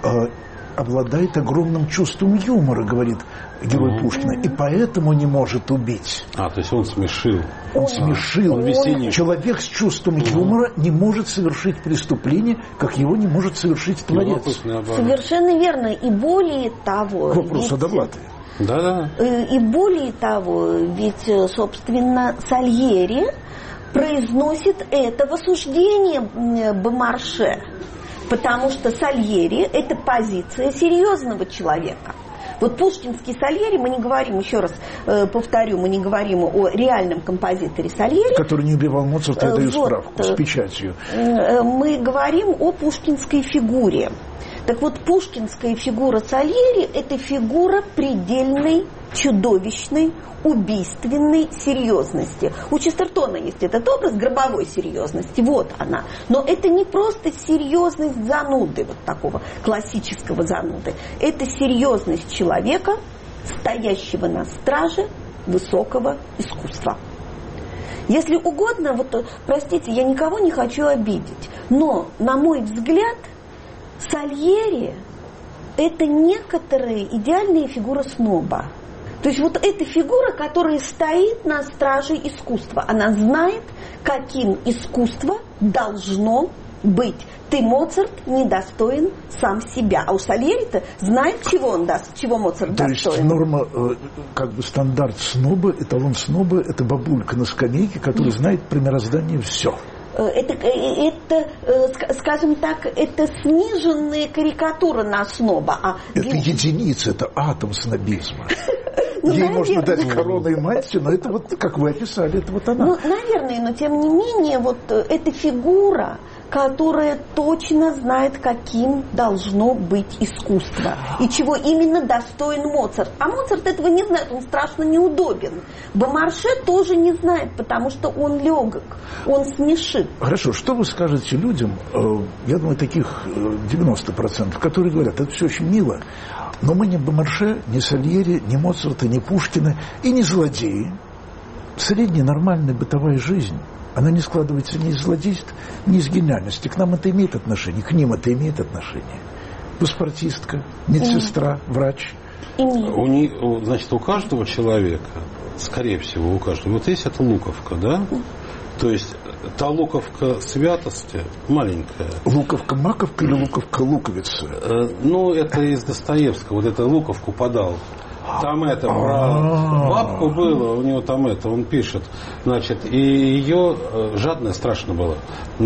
обладает огромным чувством юмора, говорит герой Пушкина, и поэтому не может убить.
То есть он смешил.
Он смешил. Человек с чувством юмора не может совершить преступление, как его не может совершить творец.
Совершенно верно. И более того...
Вопрос о Довлатове.
Да.
И более того, ведь, собственно, Сальери произносит это в осуждении Бомарше. Потому что Сальери – это позиция серьезного человека. Вот пушкинский Сальери, мы не говорим, еще раз повторю, мы не говорим о реальном композиторе Сальери.
Который не убивал Моцарта, я даю справку, с печатью.
Мы говорим о пушкинской фигуре. Так вот, пушкинская фигура Сальери – это фигура предельной, чудовищной, убийственной серьезности. У Честертона есть этот образ гробовой серьезности, вот она. Но это не просто серьезность зануды, вот такого классического зануды. Это серьезность человека, стоящего на страже высокого искусства. Если угодно, вот, простите, я никого не хочу обидеть, но, на мой взгляд, Сальери – это некоторая идеальная фигура сноба. То есть вот эта фигура, которая стоит на страже искусства. Она знает, каким искусство должно быть. Ты, Моцарт, недостоин сам себя. А у Сальери-то знает, чего Моцарт достоин.
То есть норма, как бы стандарт сноба, эталон сноба – это бабулька на скамейке, которая знает про мироздание все.
Это, скажем так, это сниженная карикатура на сноба.
Это единица, это атом снобизма. Ей можно дать корону и мантию, но это вот, как вы описали, это вот она.
Ну, наверное, но тем не менее, вот эта фигура, которая точно знает, каким должно быть искусство. И чего именно достоин Моцарт. А Моцарт этого не знает, он страшно неудобен. Бомарше тоже не знает, потому что он легок, он смешит.
Хорошо, что вы скажете людям, я думаю, таких 90%, которые говорят, это все очень мило, но мы не Бомарше, не Сальери, не Моцарта, не Пушкина и не злодеи. Средняя нормальная бытовая жизнь, она не складывается ни из злодейств, ни из гениальности. К нам это имеет отношение, к ним это имеет отношение. паспортистка, медсестра, врач?
Значит, у каждого человека, скорее всего, у каждого, вот есть эта луковка, да? То есть та луковка святости маленькая.
Луковка-маковка или луковка-луковица?
Это из Достоевского, вот эту луковку подал. Там это про бабку было, у него там это, он пишет, значит, и ее жадная страшно была.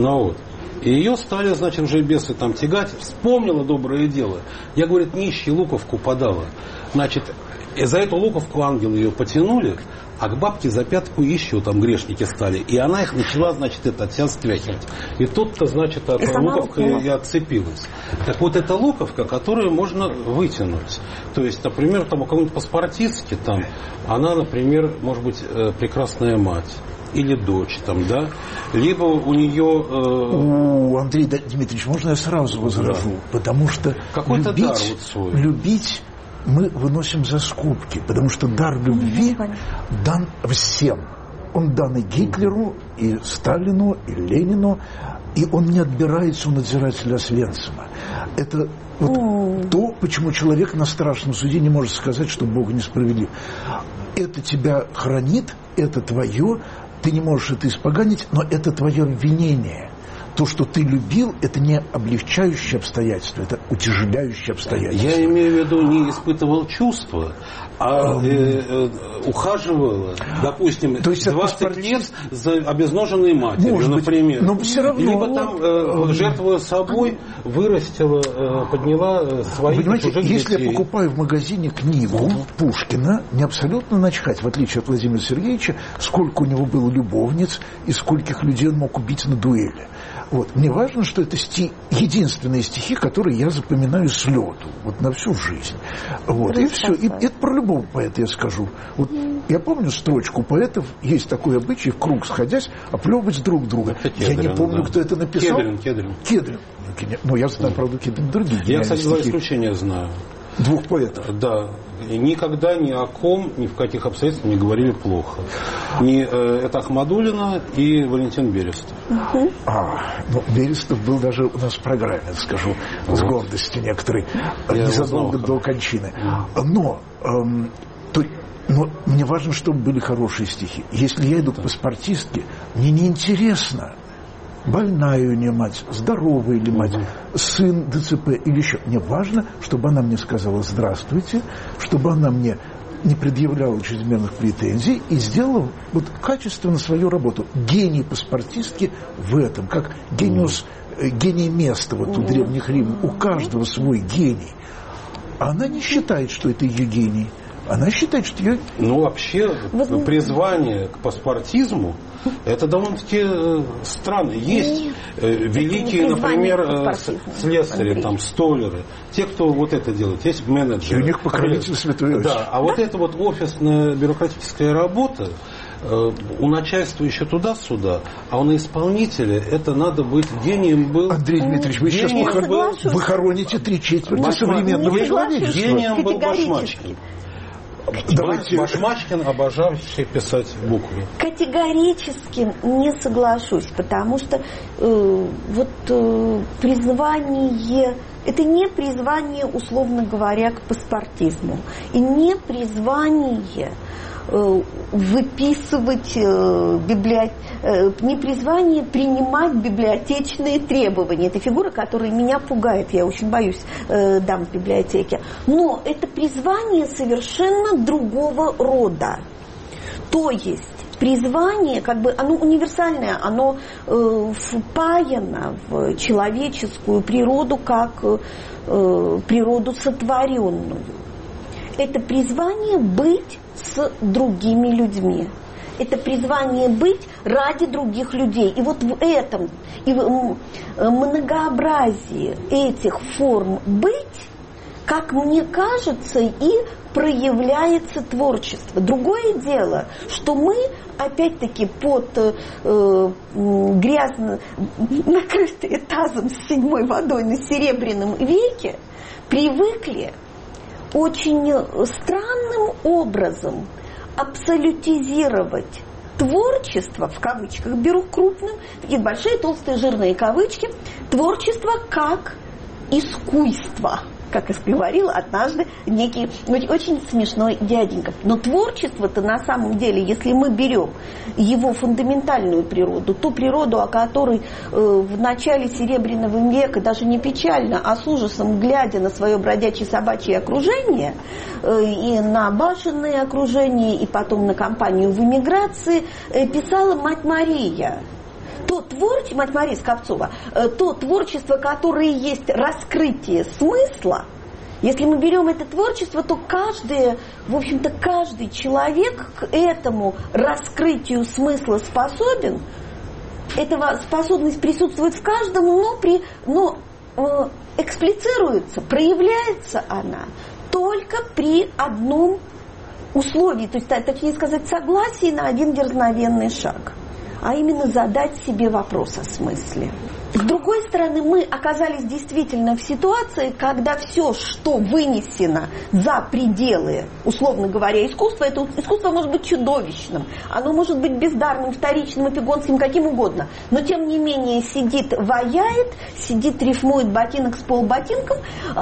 И ее стали, значит, уже бесы там тягать, вспомнила доброе дело. Я, говорит, нищий луковку подала. Значит, за эту луковку ангелы ее потянули, а к бабке за пятку еще там грешники стали. И она их начала, значит, от себя стряхивать. И тут-то, значит, эта луковка и отцепилась. Так вот, эта луковка, которую можно вытянуть. То есть, например, там у кого-нибудь паспортистки, там, она, например, может быть, прекрасная мать. Или дочь, там, да? Либо у нее...
Андрей Дмитриевич, можно я сразу возражу? Да. Потому что
какой-то дар вот свой.
Любить мы выносим за скобки, потому что дар любви дан всем. Он дан и Гитлеру, и Сталину, и Ленину, и он не отбирается у надзирателя Освенцима. Это вот то, почему человек на страшном суде не может сказать, что Бог несправедлив. Это тебя хранит, это твое, ты не можешь это испоганить, но это твое обвинение. То, что ты любил, это не облегчающее обстоятельство, это утяжеляющее обстоятельство.
Я имею в виду, не испытывал чувства, а ухаживала, допустим, то есть 20 лет за обезноженной матерью,
может
например.
Быть, но все равно...
Либо там жертвуя собой, вырастила, подняла своих чужих детей.
Если я покупаю в магазине книгу Пушкина, не абсолютно начхать, в отличие от Владимира Сергеевича, сколько у него было любовниц и скольких людей он мог убить на дуэли. Вот. Мне важно, что это единственные стихи, которые я запоминаю с лету, вот на всю жизнь. Вот. И все. И это про любого поэта я скажу. Вот я помню строчку поэтов, есть такой обычай, в круг сходясь, оплевывать друг друга. Я не помню, кто это написал. Кедрин. Ну, я знаю, правда, Кедрин другие.
Я, кстати, два исключения знаю.
Двух поэтов.
Да. И никогда ни о ком, ни в каких обстоятельствах не говорили плохо. Это Ахмадуллина и Валентин Берестов.
Берестов был даже у нас в программе, скажу, с гордостью некоторой, незадолго до кончины. Но мне важно, чтобы были хорошие стихи. Если я иду к паспортистке, мне неинтересно, больная у нее мать, здоровая ли мать, сын ДЦП или еще. Мне важно, чтобы она мне сказала «здравствуйте», чтобы она мне не предъявляла чрезмерных претензий и сделала вот качественно свою работу. Гений паспортистки в этом, как гений места вот у древних римлян. У каждого свой гений. Она не считает, что это ее гений. Она считает, что ее...
вообще, призвание к паспортизму это довольно-таки странно. Есть великие, например, слесари, там, столяры, те, кто вот это делает, есть менеджеры.
И у них покровитель Святой Иосиф.
Да, а вот эта вот офисная бюрократическая работа, у начальства еще туда-сюда, а у исполнителя это надо быть гением был.
Андрей Дмитриевич, вы сейчас вы хороните 3/4 современного человечества.
Гением был Башмачкин. Башмачкин, обожавший писать буквы.
Категорически не соглашусь, потому что призвание, это не призвание, условно говоря, к паспортизму, и не призвание выписывать не призвание принимать библиотечные требования. Это фигура, которая меня пугает. Я очень боюсь дам в библиотеке. Но это призвание совершенно другого рода. То есть призвание, оно универсальное, оно впаяно в человеческую природу как природу сотворенную. Это призвание быть с другими людьми. Это призвание быть ради других людей. И вот в этом, и в многообразии этих форм быть, как мне кажется, и проявляется творчество. Другое дело, что мы, опять-таки, под грязно накрытые тазом с 7-й водой на Серебряном веке привыкли очень странным образом абсолютизировать творчество, в кавычках беру крупным, такие большие, толстые, жирные кавычки, творчество как искусство, как говорил однажды некий очень смешной дяденька. Но творчество-то на самом деле, если мы берем его фундаментальную природу, ту природу, о которой в начале Серебряного века даже не печально, а с ужасом, глядя на свое бродячее собачье окружение, и на башенное окружение, и потом на компанию в эмиграции, писала мать Мария. То творчество, мать Мария Скопцова, то творчество, которое есть раскрытие смысла, если мы берем это творчество, то в общем-то, каждый человек к этому раскрытию смысла способен. Эта способность присутствует в каждом, но эксплицируется, проявляется она только при одном условии, то есть, точнее сказать, согласии на один дерзновенный шаг. А именно задать себе вопрос о смысле. С другой стороны, мы оказались действительно в ситуации, когда все, что вынесено за пределы, условно говоря, искусства, это искусство может быть чудовищным, оно может быть бездарным, вторичным, эпигонским, каким угодно, но тем не менее сидит, ваяет, сидит, рифмует ботинок с полботинком,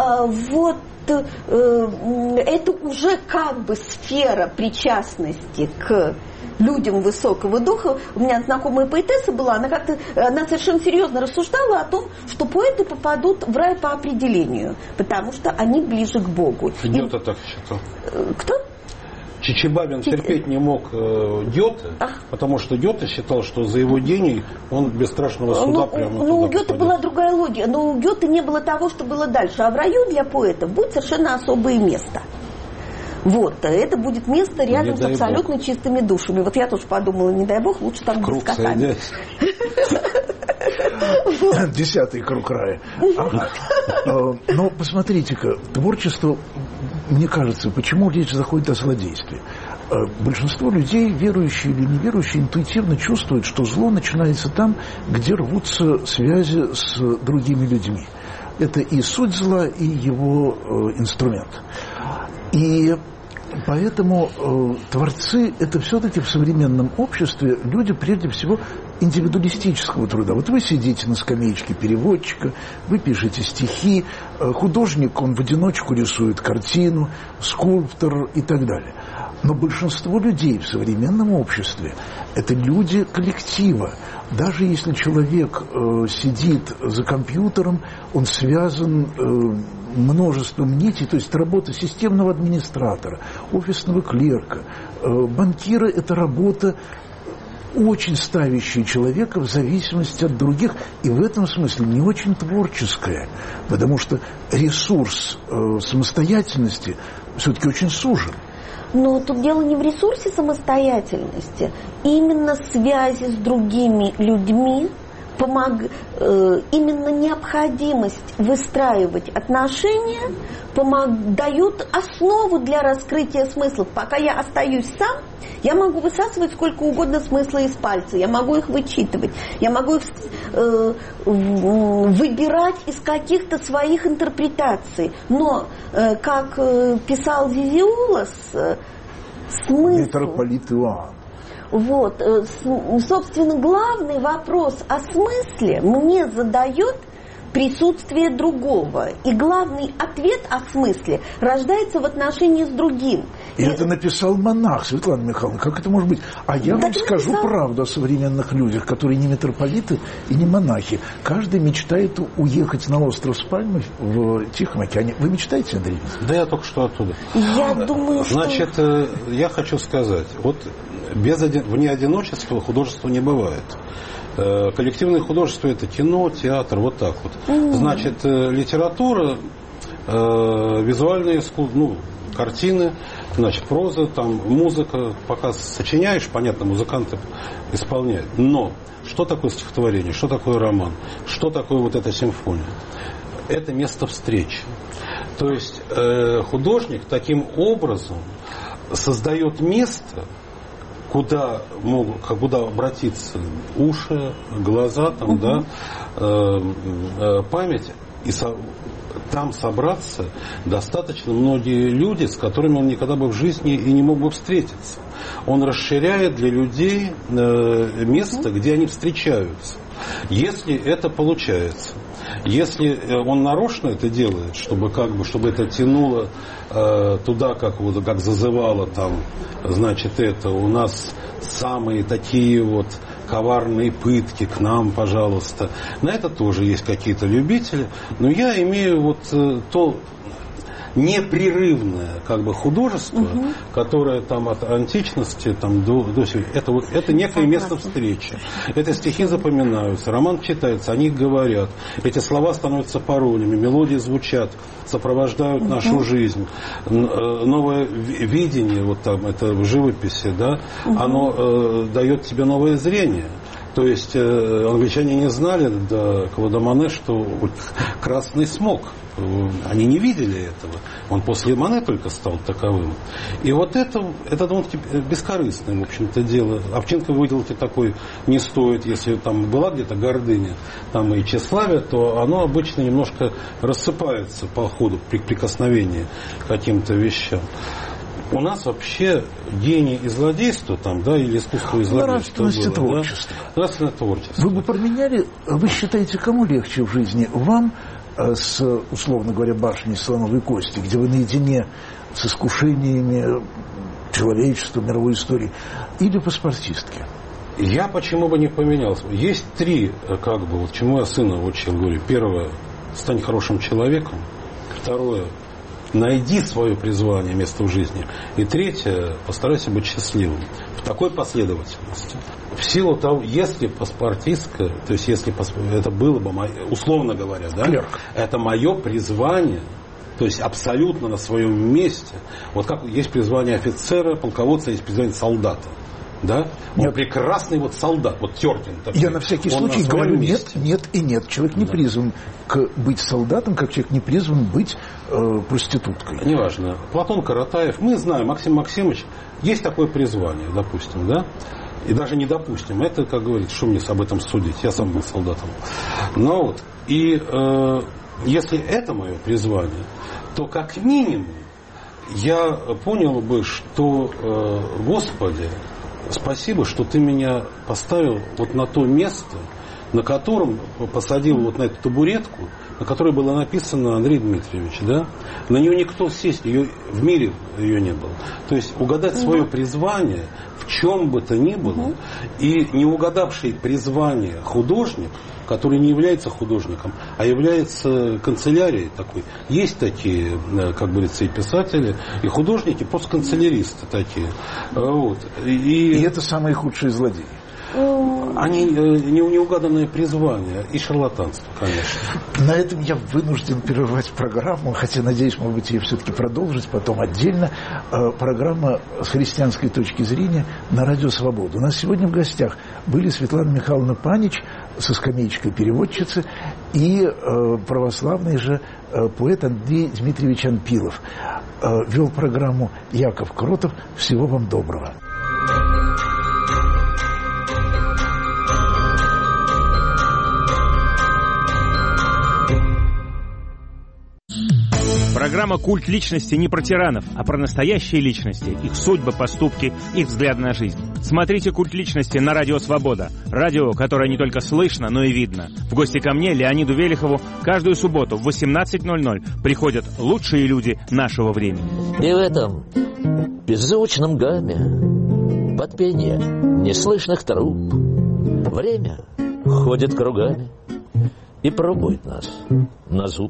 это уже как бы сфера причастности к людям высокого духа. У меня знакомая поэтесса была, она совершенно серьезно рассуждала о том, что поэты попадут в рай по определению, потому что они ближе к Богу.
Гёте так считал.
Кто?
Чичибабин терпеть не мог Гёте, потому что Гёте считал, что за его гений он без страшного суда прямо туда
у Гёте была другая логика, но у Гёте не было того, что было дальше. А в раю для поэтов будет совершенно особое место. Это будет место рядом с абсолютно чистыми душами. Я тоже подумала, не дай бог, лучше там без касания.
10-й круг рая. Но посмотрите-ка, творчество, мне кажется, почему речь заходит о злодействе. Большинство людей, верующие или неверующие, интуитивно чувствуют, что зло начинается там, где рвутся связи с другими людьми. Это и суть зла, и его инструмент. И поэтому творцы – это все-таки в современном обществе люди, прежде всего, индивидуалистического труда. Вы сидите на скамеечке переводчика, вы пишете стихи, художник, он в одиночку рисует картину, скульптор и так далее. Но большинство людей в современном обществе – это люди коллектива. Даже если человек сидит за компьютером, он связан множеством нитей, то есть работа системного администратора, офисного клерка, банкира – это работа, очень ставящая человека в зависимости от других, и в этом смысле не очень творческая, потому что ресурс самостоятельности все-таки очень сужен.
Но тут дело не в ресурсе самостоятельности, именно связи с другими людьми, именно необходимость выстраивать отношения дают основу для раскрытия смыслов. Пока я остаюсь сам, я могу высасывать сколько угодно смысла из пальца, я могу их вычитывать, я могу их выбирать из каких-то своих интерпретаций. Но, как писал Вивиулас, смысл...
Митрополит Иоанн.
Собственно, главный вопрос о смысле мне задает присутствие другого. И главный ответ о смысле рождается в отношении с другим.
И это написал монах, Светлана Михайловна. Как это может быть? А я вам скажу правду о современных людях, которые не митрополиты и не монахи. Каждый мечтает уехать на остров с пальмой в Тихом океане. Вы мечтаете, Андрей?
Да я только что оттуда.
Я думаю,
Значит, я хочу сказать, вне одиночества художества не бывает. Коллективное художество – это кино, театр, так вот. Значит, литература, визуальные искусства, картины, значит, проза, музыка. Пока сочиняешь, понятно, музыканты исполняют. Но что такое стихотворение, что такое роман, что такое эта симфония? Это место встречи. То есть художник таким образом создает место, куда обратиться уши, глаза, память, и там собраться достаточно многие люди, с которыми он никогда бы в жизни и не мог бы встретиться. Он расширяет для людей место, где они встречаются. Если это получается. Если он нарочно это делает, чтобы это тянуло туда, как зазывало там, значит, это у нас самые такие вот коварные пытки к нам, пожалуйста. На это тоже есть какие-то любители. Но я имею вот то непрерывное художество, которое там от античности там, до это некое место встречи. Это стихи запоминаются, роман читается, о них говорят. Эти слова становятся паролями, мелодии звучат, сопровождают нашу жизнь. Новое видение, вот там это в живописи, да, оно дает тебе новое зрение. То есть англичане не знали до Клода Моне, что красный смог. Они не видели этого. Он после Моне только стал таковым. И вот это довольно-таки бескорыстное, в общем-то, дело. Овчинка выделки такой не стоит. Если там была где-то гордыня там и тщеславие, то оно обычно немножко рассыпается по ходу при прикосновении к каким-то вещам. У нас вообще гений и злодейство там, да, или искусство и злодейство.
Нравственность и творчество.
Да? Нравственное творчество.
Вы бы променяли, вы считаете, кому легче в жизни? Вам с, условно говоря, башней слоновой кости, где вы наедине с искушениями человечества, мировой истории, или по спортистке?
Я почему бы не поменялся? Есть три, чему я сына учил. Говорю, первое, стань хорошим человеком. Второе, найди свое призвание, место в жизни. И третье, постарайся быть счастливым. В такой последовательности. В силу того, если паспортистка, то есть если это было бы, условно говоря, да, это мое призвание, то есть абсолютно на своем месте. Вот как есть призвание офицера, полководца, есть призвание солдата. Да? Он прекрасный солдат, Теркин. Такой.
Я на всякий случай говорю нет и нет. Человек не призван быть солдатом, как человек не призван быть проституткой.
Неважно. Платон Каратаев, мы знаем, Максим Максимович, есть такое призвание, допустим, да? И даже не допустим. Это, как говорится, что мне об этом судить? Я сам был солдатом. Если это мое призвание, то как минимум я понял бы, что Господи, спасибо, что ты меня поставил на то место, на котором посадил на эту табуретку, на которой было написано Андрей Дмитриевич, да? На нее никто сесть, в мире ее не было. То есть угадать свое призвание в чем бы то ни было, и не угадавший призвание художник, который не является художником, а является канцелярией такой. Есть такие, как говорится, и писатели, и художники, просто канцеляристы такие.
И это самые худшие злодеи.
Они неугаданное призвание и шарлатанство, конечно.
На этом я вынужден прервать программу, хотя, надеюсь, может быть, ее все-таки продолжить потом отдельно. Программа с христианской точки зрения на Радио Свобода. У нас сегодня в гостях были Светлана Михайловна Панич со скамеечкой переводчицы и православный же поэт Андрей Дмитриевич Анпилов. Вел программу Яков Кротов. Всего вам доброго.
Программа «Культ личности» не про тиранов, а про настоящие личности, их судьбы, поступки, их взгляд на жизнь. Смотрите «Культ личности» на Радио Свобода. Радио, которое не только слышно, но и видно. В гости ко мне, Леониду Велихову, каждую субботу в 18:00 приходят лучшие люди нашего времени.
И в этом беззвучном гамме, под пение неслышных труб, время ходит кругами и пробует нас на зуб.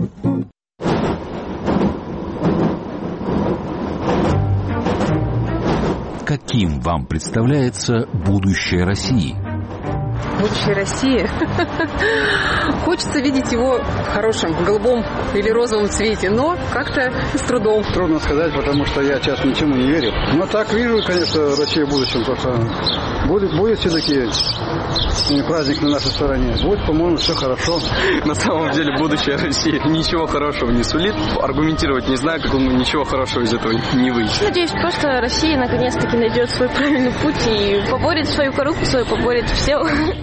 Каким вам представляется будущее России?
Будущее России? Хочется видеть его в хорошем, голубом или розовом цвете, но как-то с трудом.
Трудно сказать, потому что я сейчас ничему не верю. Но так вижу, конечно, Россия в будущем. Просто будет все-таки праздник на нашей стороне. Будет, по-моему, все хорошо.
На самом деле будущее России ничего хорошего не сулит. Аргументировать не знаю, как ничего хорошего из этого не выйдет.
Надеюсь, просто Россия наконец-таки найдет свой правильный путь и поборет свою коррупцию, поборет все.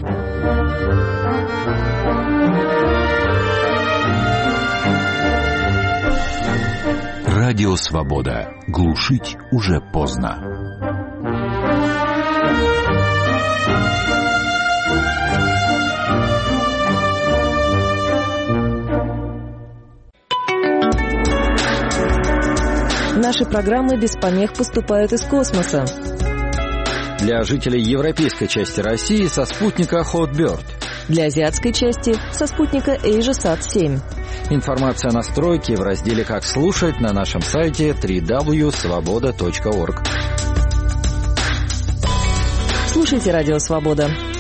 Радио Свобода. Глушить уже поздно.
Наши программы без помех поступают из космоса.
Для жителей европейской части России со спутника Hotbird.
Для азиатской части со спутника AsiaSat-7.
Информация о настройке в разделе «Как слушать» на нашем сайте www.svoboda.org.
Слушайте «Радио Свобода».